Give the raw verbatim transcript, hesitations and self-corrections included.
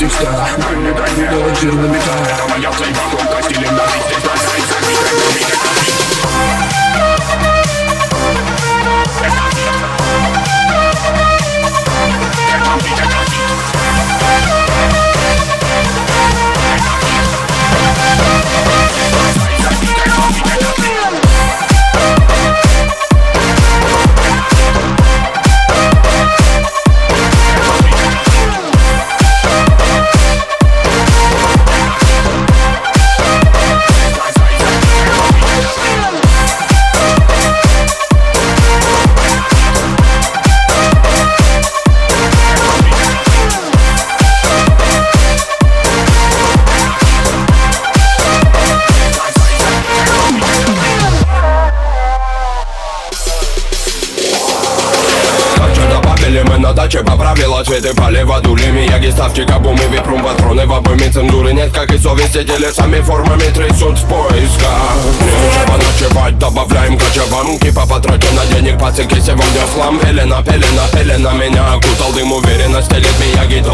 поиска. Дальний, дальний, галактированный металл. Это моя цель вокруг, стилем на жизнь здесь бросается. Мы на даче поправила цветы, полива дули Мияги, ставьте кабумы, випрум, патроны в обойме. Цензуры нет, как и совести, телесами формами трясут в поисках. Нечего ночевать, добавляем кочевам. Кипа потрачено денег, пацики, сегодня слам. Пелена, пелена, пелена, меня окутал дым, уверенно стелит Мияги.